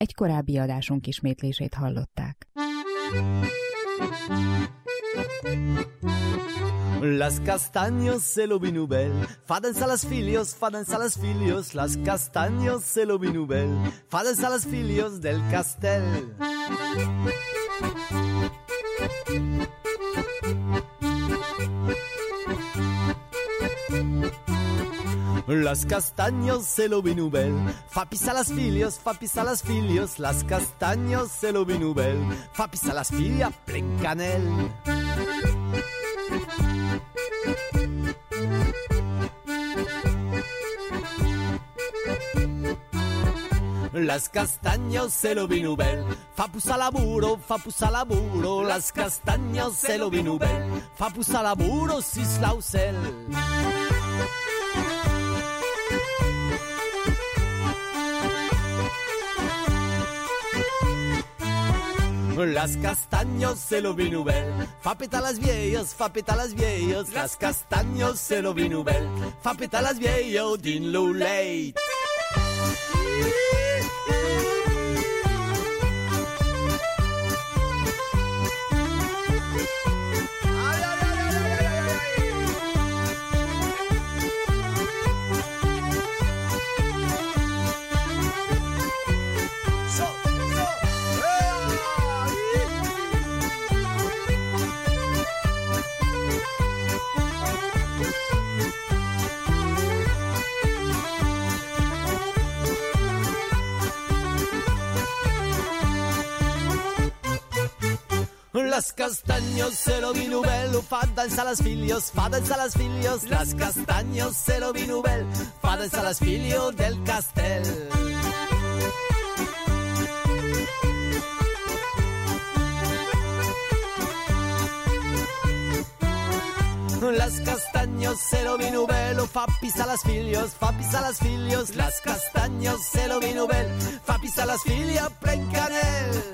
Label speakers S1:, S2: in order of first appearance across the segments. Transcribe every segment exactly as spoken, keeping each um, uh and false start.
S1: Egy korábbi adásunk ismétlését hallották.
S2: Las castaños se lo vinubel, faden a las filios, faden a las filios, las castaños se lo vinubel, faden a las filios del castel. Las castaños se lo vinubel, fa pisa las filios, fa pisa las filios, las castaños se lo vinubel, fa pisa las filia plen canel. Las castaños se lo vinubel, fa pusa laburo, fa pusa laburo, las castaños se lo vinubel, fa pusa laburo sis lausel. Las castaños se lo vinubel, fa peta las viejos, fa peta las viejos, las castaños se lo vinubel, fa peta las viejos din lo late. Las castaños se lo vinubel, fa danza a las filios, fa danza a las filios, las castaños se lo vinubel, fa danza a las filios del castel. Las castaños se lo vinubel, fa pisa las filios, fa pisa las filios, las castaños se lo vinubel, fa pisa las filios plen canel.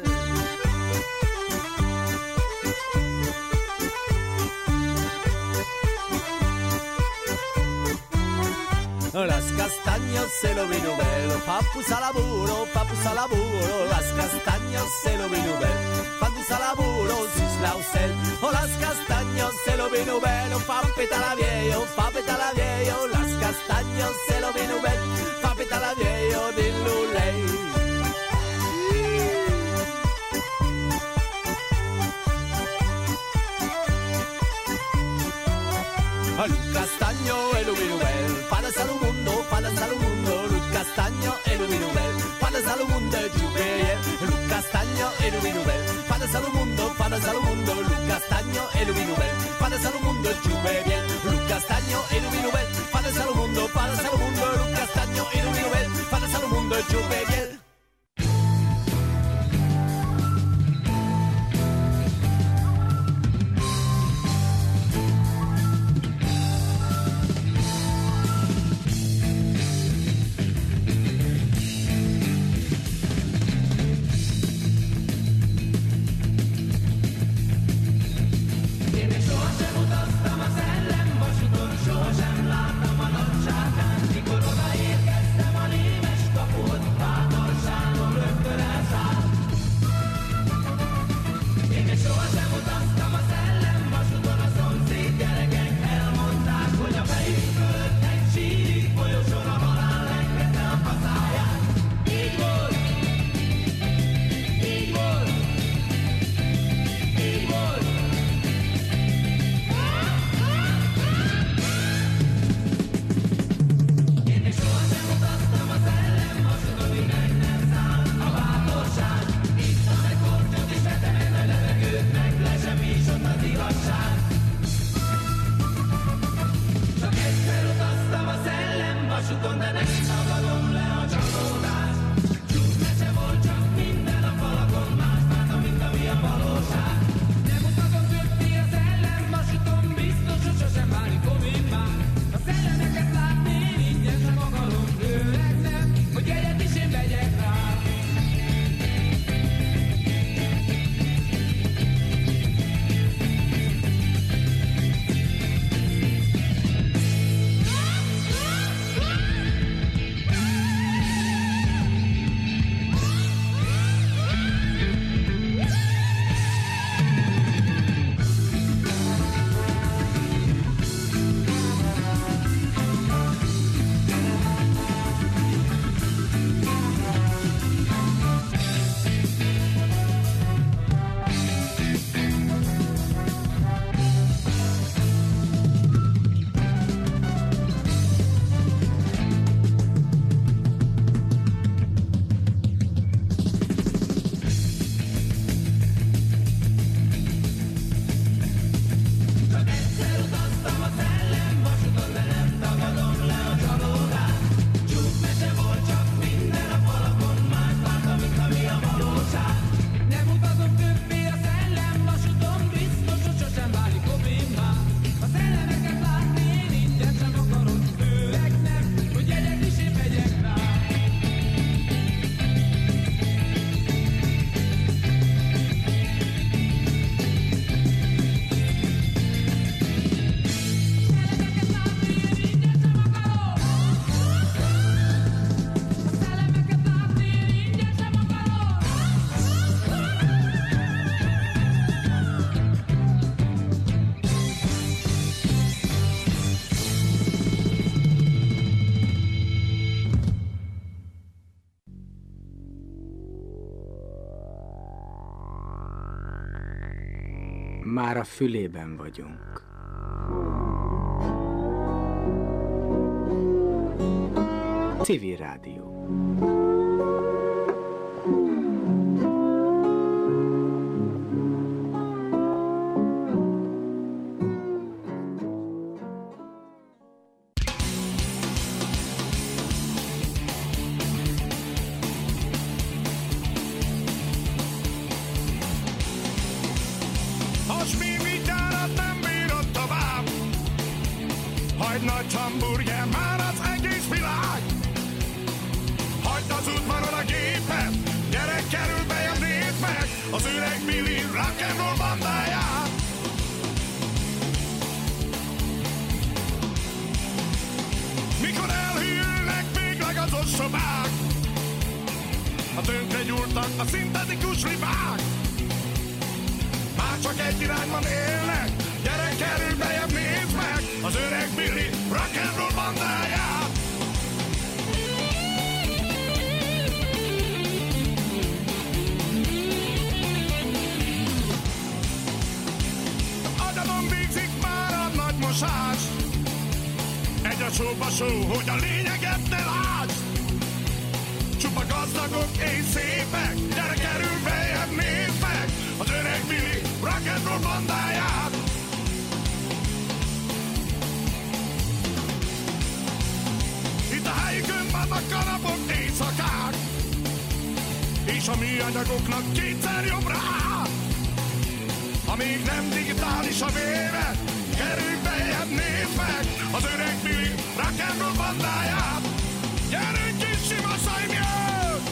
S2: Las castaños se lo vinubel, fa pusa laburo, fa pusa laburo, las castaños se lo vinubel, fa pusa laburo sis lausel. O las castaños se lo vinubel, fa peta la viejo, fa peta la viejo, las castaños se lo vinubel, fa peta la viejo din lulei. Al castaño el vinubel, fa danza al mundo, fa danza al mundo, el castaño el vinubel, fa danza al mundo giubeye, el castaño el vinubel, fa danza al mundo, fa danza al mundo, el castaño el vinubel, fa danza al mundo giubeye, el castaño el vinubel, fa danza al mundo, fa danza al mundo, el castaño el vinubel, fa danza al mundo giubeye.
S3: Sohasem utaztam a szellem vasuton, sohasem láttam a nap Már a fülében vagyunk. Civil Rádió.
S4: Nagy hamburger, már az egész világ. Hagyd az udvaron a gépet, gyerek, kerül bejebb, nézd meg az öreg Billy rock'n'roll bandáját. Mikor elhűlnek végleg az oszobák, a tönkre gyúrtak a szintetikus libák. Már csak egy irányban élnek, gyerek, kerül bejebb, nézd meg az öreg Billy rock'n'roll bandáját. Agyamon végzik már a nagy mosás, egy a sóba só, hogy a lényeget ne lásd. Csupa gazdagok és szépek, gyere, kerül bejebb, nézd meg az öreg Billy rock'n'roll bandáját. Itt a helyükön vannak kanapok, éjszakák, és a műanyagoknak kétszer jobbra áll. Amíg nem digitális a véve, kerülj bejebb, nézd meg az öreg Billy rock'n'roll bandáját. Gyerünk kis sima szajmjön!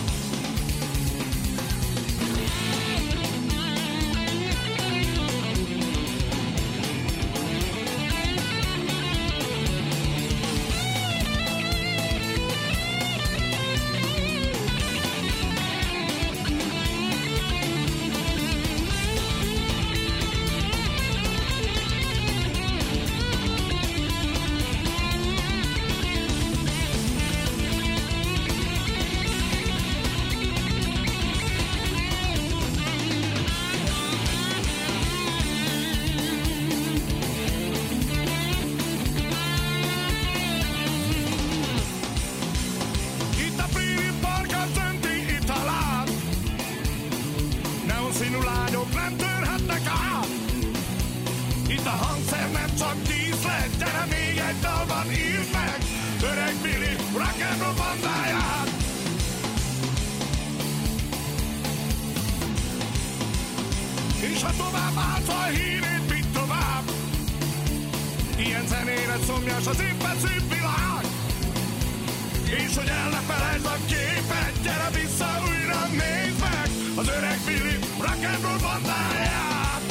S4: És ha tovább állsz a hírét, mit tovább? Ilyen zenére szomjas az éppen szép világ. És hogy el ne felejtsd a képet, gyere vissza újra, nézd meg az öreg Billy rock'n'roll bandáját.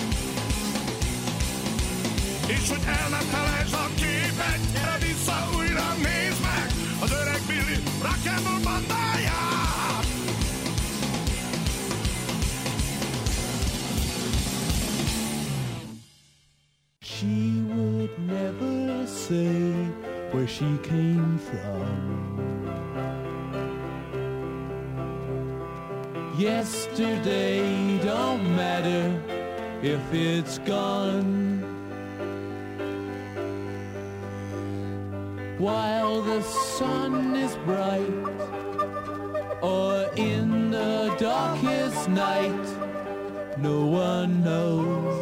S4: És hogy el ne felejtsd a képet, gyere vissza újra, nézd meg az öreg Billy rock'n'roll bandáját.
S5: She would never say where she came from. Yesterday don't matter if it's gone. While the sun is bright or in the darkest night, no one knows.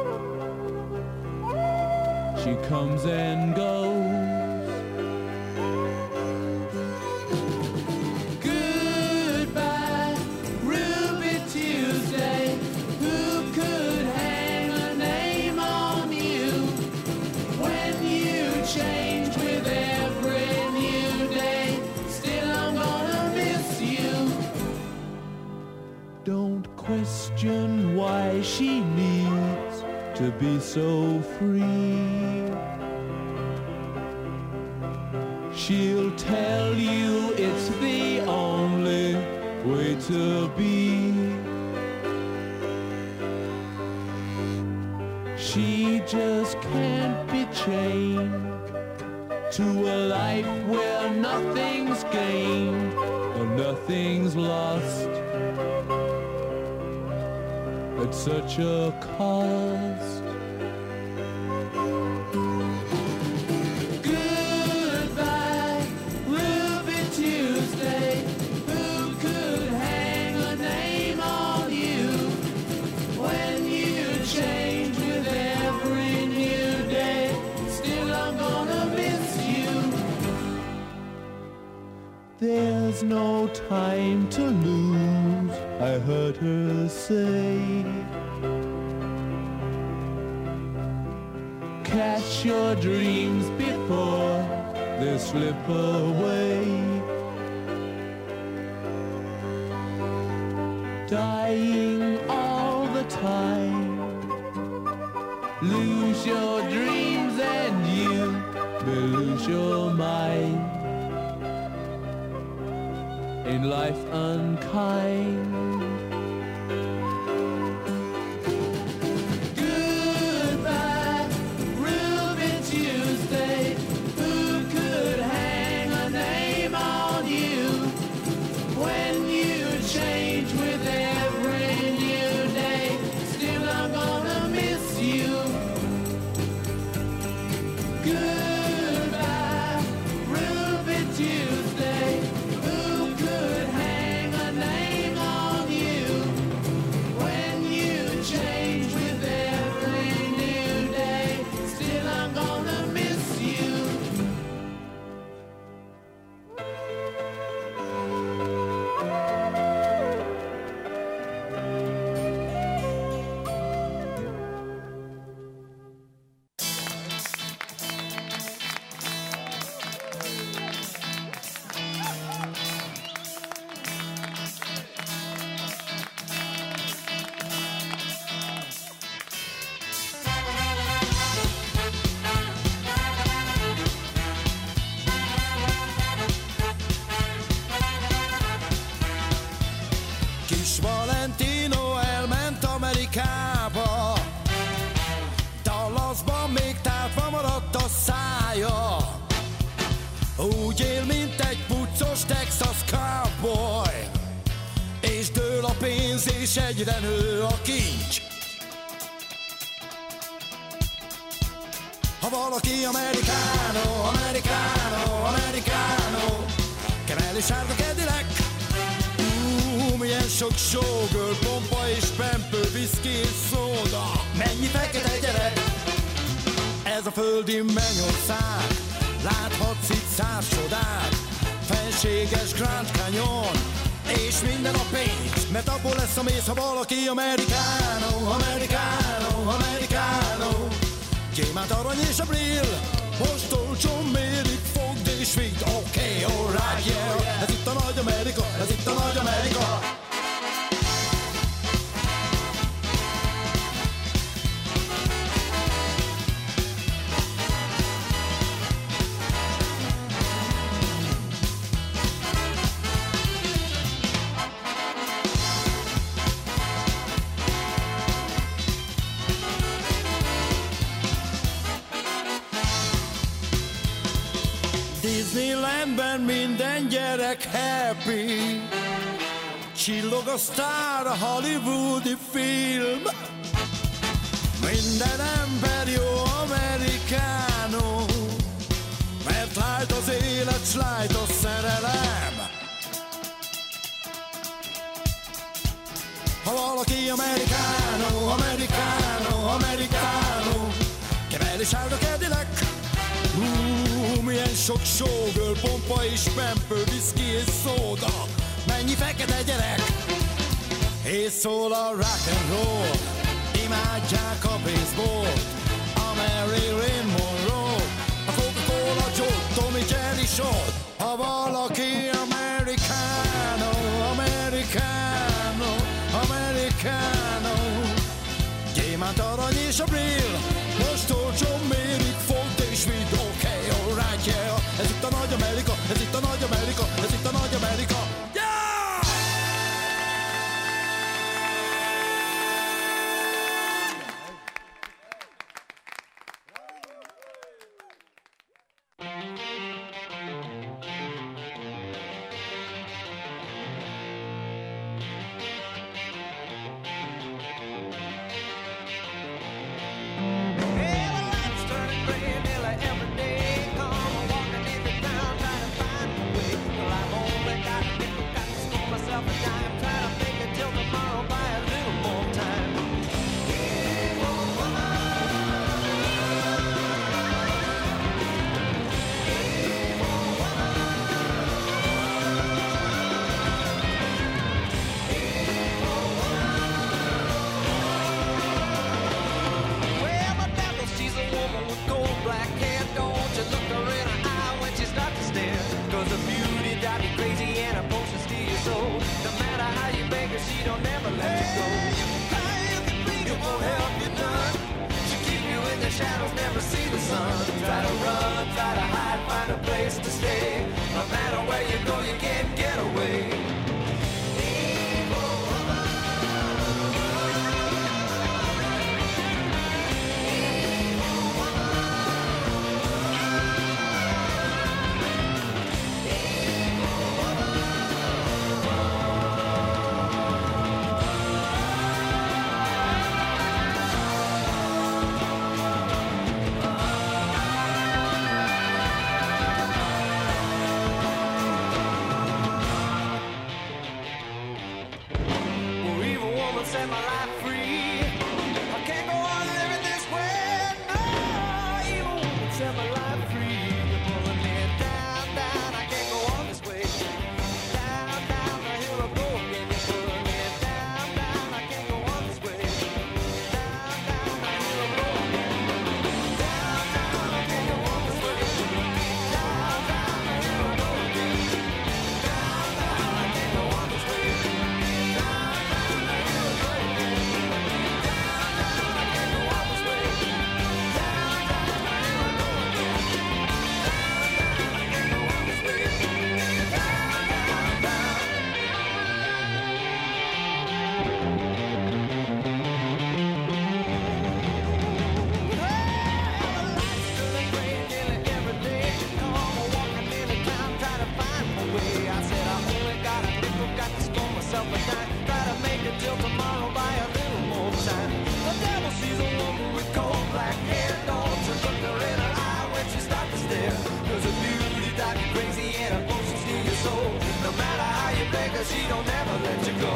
S5: She comes and goes. Goodbye, Ruby Tuesday. Who could hang a name on you when you change with every new day? Still I'm gonna miss you. Don't question why she needs to be so free. She'll tell you it's the only way to be. She just can't be chained to a life where nothing's gained or nothing's lost. at such a cost.
S6: Goodbye, Ruby Tuesday. Who could hang a name on you when you change with every new day? Still I'm gonna miss you.
S5: There's no time to lose, I heard her say. Catch your dreams before they slip away. Dying all the time. Lose your dreams and you will lose your mind. In life unkind.
S6: Goodbye, Ruby Tuesday. Who could hang a name on you when you change with every new day? Still I'm gonna miss you. Goodbye, Ruby Tuesday. Who could hang a name on you when you change with every new day? Still I'm gonna miss you.
S2: Kis Valentino elment Amerikába, Dallasban még tárva maradt a szája. Úgy él, mint egy puccos Texas cowboy, és dől a pénz, és egyre nő a kincs. Ha valaki americano, americano, americano, kemeli sárga Cadillac. Ú, milyen sok showgirl, pompa és pempő, viszki és szóda. Mennyi fekete gyerek, ez a földi mennyország. Láthatsz itt száz csodát, fenséges Grand Canyon, és minden a pénz, mert abból lesz a mész, ha valaki americano, americano, americano. Gyémánt, arany és a brill, most olcsón mérik, fogd és vidd, oké, okay, alright, yeah. Ez itt a nagy Amerika, ez itt a nagy Amerika. Disneylandben minden gyerek happy, csillog a sztár, a hollywoodi film. Minden ember jó americano, mert light az élet, s light a szerelem. Ha valaki americano, americano, americano, kemeli sárga Cadillac. Hú, milyen sok showgirl, pompa és pempő, viszki és szóda. Mennyi fekete gyerek, és szól a rock and roll. Imádják a baseball, a Marilyn Monroe, a Coca-Cola Joe, Tommy Jerry Short. Ha valaki americano, americano, americano, gyémánt, arany és a brill, most olcsón mérik, fogd és vidd, oké, okay, alright, yeah. Ez itt a nagy Amerika, ez itt a nagy Amerika, ez itt a nagy Amerika, yeah!
S7: crazy and her potion steal your soul. No matter how you beg her, she don't never let you go. How you can bleed, it won't help you none. She keep you in the shadows, never see the sun. Try to run, try to hide, find a place to stay. No matter where you go, you can't get away. Set my life free. I can't go on living this way. No, evil woman set my life free. You're pulling me down, down. I can't go on this way. Down, down, here I go again. You're pulling me down, down. I can't go on this way. Down, down, here I go again. Down, down, I can't go on this way. Down, down, here I go again. Down, down, I can't go on this way. Try to make it till tomorrow by a little more time. The devil sees a woman with cold black hair. Don't you look her in her eye when she starts to stare. Cause her beauty drives you crazy and her potion steal your soul. No matter how you beg her, she don't ever let you go.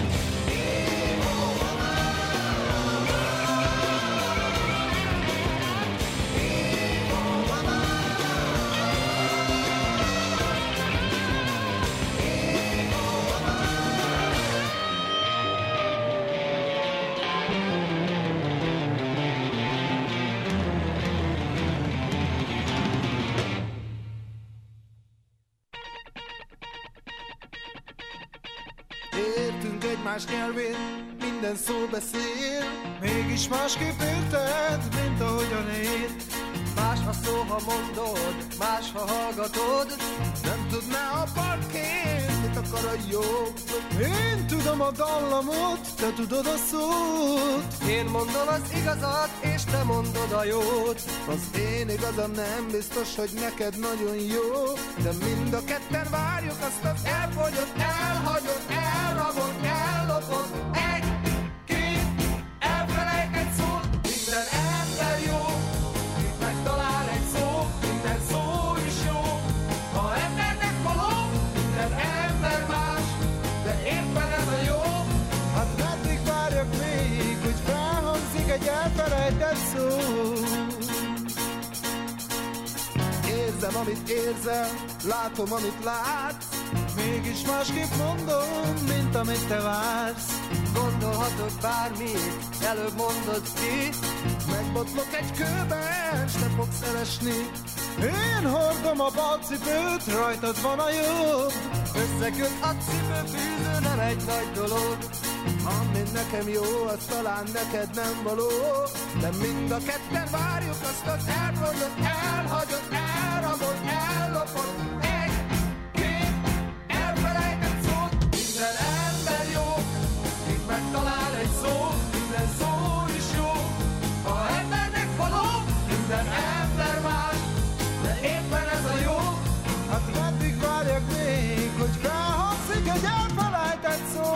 S8: Értünk egymás nyelvén, minden szó beszél. Mégis másképp érted, mint ahogyan én.
S7: Más a szó, ha mondod, más ha hallgatod.
S8: Nem tudná a parkén, mit akar a jobb. Én tudom a dallamot, te tudod a szót.
S7: Én mondom az igazat, és te mondod a jót.
S8: Az én igazam nem biztos, hogy neked nagyon jó. De mind a ketten várjuk azt az elfogyott, elhagyott, elrabott, ellopott. Egy, két, elfelejtett szót. Minden ember jó, itt megtalál egy szó. Minden szó is jó. Ha embernek való, minden ember más. De éppen ez a jó. Hát meddig várjak még, hogy felhangzik egy elfelejtett szó. Érzem, amit érzel, látom, amit látsz. Mégis másképp mondom, mint amit te vársz.
S7: Gondolhatok bármit, előbb mondod ki.
S8: Megbotlok egy kőben, s te fogsz elesni. Én hordom a balcipőt, rajtad van a jobb.
S7: Összeköt a cipőfűző, nem egy nagy dolog.
S8: Ami nekem jó, az talán neked nem való. De mind a ketten várjuk azt az elfogyott, elhagyott, elrabott, ellopott. Egy, két, elfelejtett szót. Minden ember jó, itt megtalál egy szó. Minden szó is jó. Ha embernek való, minden ember más. De éppen ez a jó. Hát meddig várjak még, hogy felhangzik egy elfelejtett szó.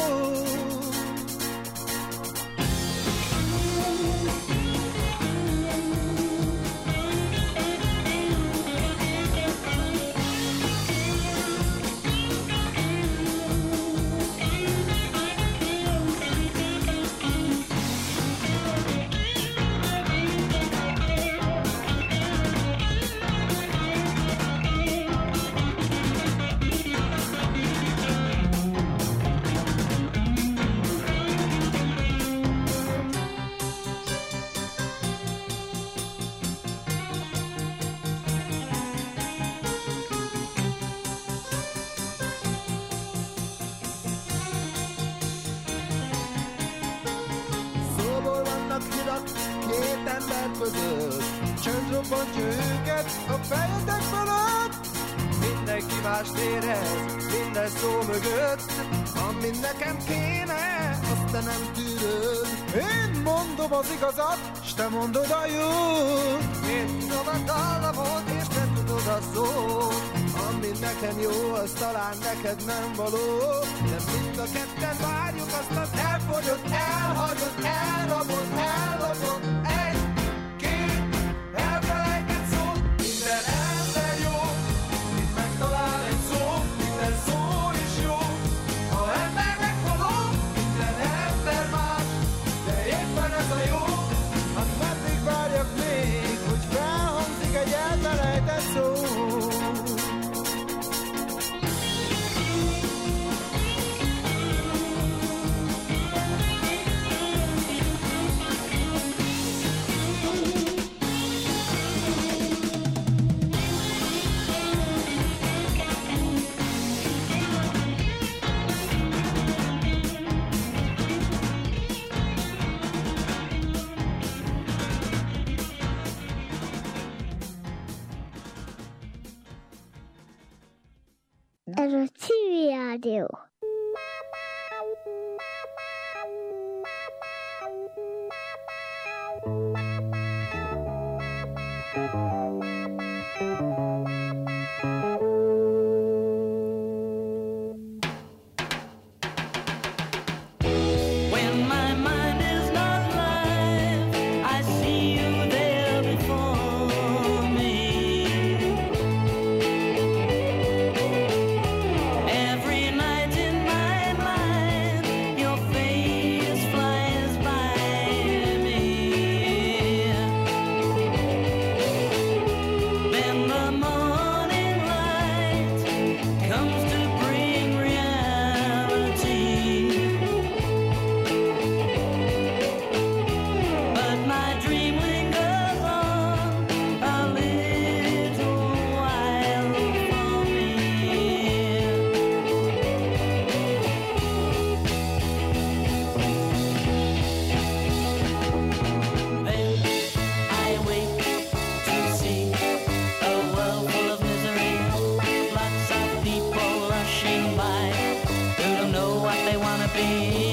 S8: két ember között. Csönd robbantja őket a fejetek fölött. Mindenki más érez, minden szó mögött. Ami nekem kéne, azt te nem tűröd. Én mondom az igazat, s te mondod a jót. Én tudom a dallamot, és te tudod a szót. Ami nekem jó, az talán neked nem való. De mind a ketten várjuk azt az elfogyott, elhagyott, elrabott, ellopott. Egy, két, elfelejtett szót. Minden ember jó, itt megtalál egy szó. Minden szó is jó. Ha ember meghaló, minden ember más. De éppen ez a jó. Hát meddig várjak még, hogy felhangzik egy elfelejtett szó.
S9: Ez a Civil Rádió.
S10: Be